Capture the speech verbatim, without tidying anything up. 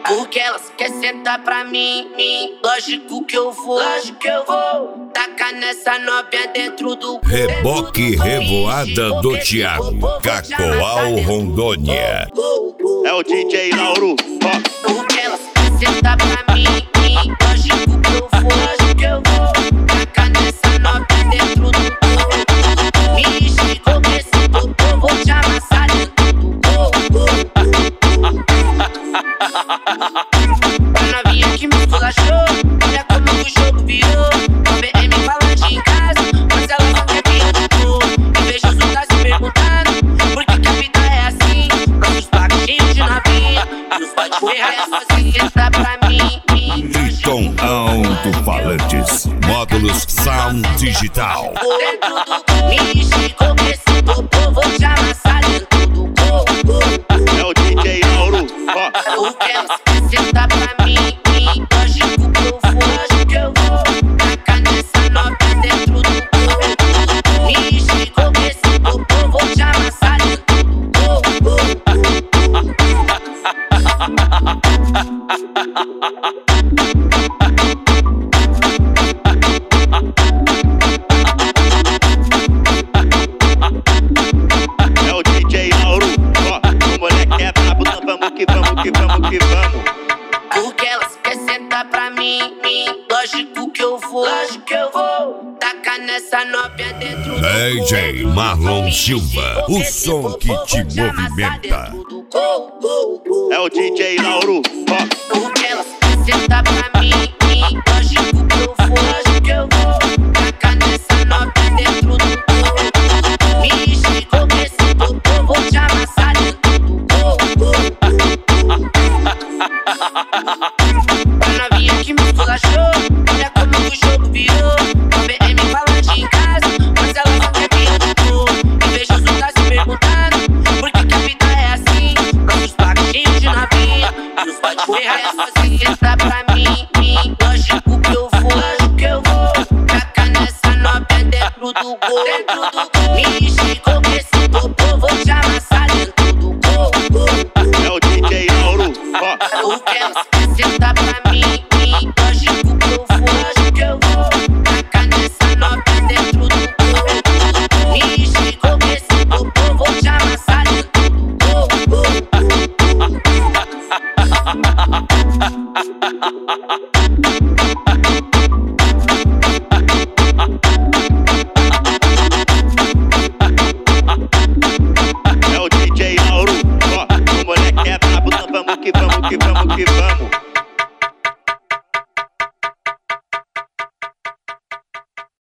Porque elas querem sentar pra mim, mim. Lógico que eu vou, lógico que eu vou. Tacar nessa novinha dentro do Reboque Revoada do Thiago, Cacoal, Rondônia. É o D J Lauro. Porque elas querem sentar pra mim, mim. Lógico que eu vou, lógico que eu vou. Tacar nessa novinha dentro do me chegou que esse popô vou te amassar dentro do corpo. A novinha que me esculachou, olha como o jogo virou. O B M falando em casa, mas ela não quer que eu tô. E vejo os outros se perguntando por que, que a vida é assim. Nossos pacos cheios de novinha, e os pode ferrar é sozinha. Entra pra mim, mim. Riton Alto-Falantes, módulos Sound Digital. Dentro do me chegou que esse popô vou te amassar dentro do corpo. É o D J Lauro. Porque elas querem sentar pra mim, mim. Lógico que eu vou, lógico que eu vou. Tacar nessa novinha dentro do corpo. Me chegou que esse popô vou te amassar dentro do corpo. É o D J Lauro. Ó, o moleque é brabo, então vamos que vamos, que vamos, que vamos. Porque elas querem sentar pra mim, mim. Lógico que eu vou, lógico que eu vou. Tacar nessa novinha dentro do D J Marlon Silva, o som que te movimenta. É o D J Lauro. Ó, Porque elas querem sentar pra mim, mim. Lógico que eu vou, lógico que eu vou. Tacar nessa novinha dentro do corpo. Me chegou que esse popô vou te amassar dentro do corpo. A novinha que me esculachou, olha como o jogo virou. O B M falando em casa, mas ela não quer que eu tô. E vejo os outros se perguntando por que, que a vida é assim. Nossos pacos cheios de novinha, e os pode ferrar é sozinha. Entra pra mim, mim. Lógico que eu vou, lógico que eu vou. Tacar nessa novinha dentro do gol. Dentro do gol. Me chegou que esse popô vou te amassar dentro do corpo. é o D J Lauro. Ó, Porque elas querem sentar pra mim, mim. Lógico que eu vou, lógico que eu vou. Tacar nessa novinha dentro do corpo. Me chegou que esse popô vou te amassar dentro do corpo. é o D J Lauro. Ó, o moleque é brabo, então vamos que vamos, que vamos, que vamos.